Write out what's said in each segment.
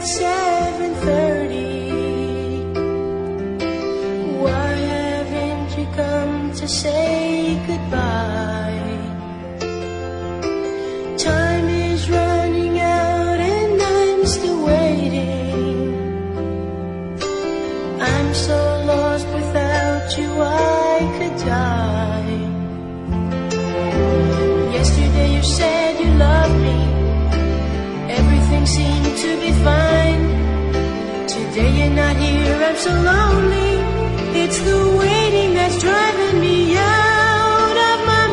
at 7:30. Why haven't you come to say goodbye? Time is running out and I'm still waiting. I'm so lost without you, I could die. Yesterday you said you loved me, everything seemed to be fine. Today you're not here, I'm so lonely. It's the waiting that's driving me out of my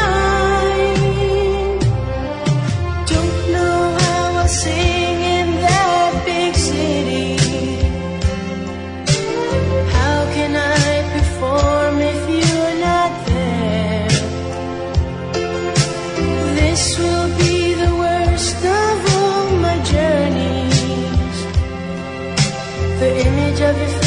mind. Don't know how I'll sing in that big city. How can I perform if you're not there? This will be the worst of all my journeys. The image of your face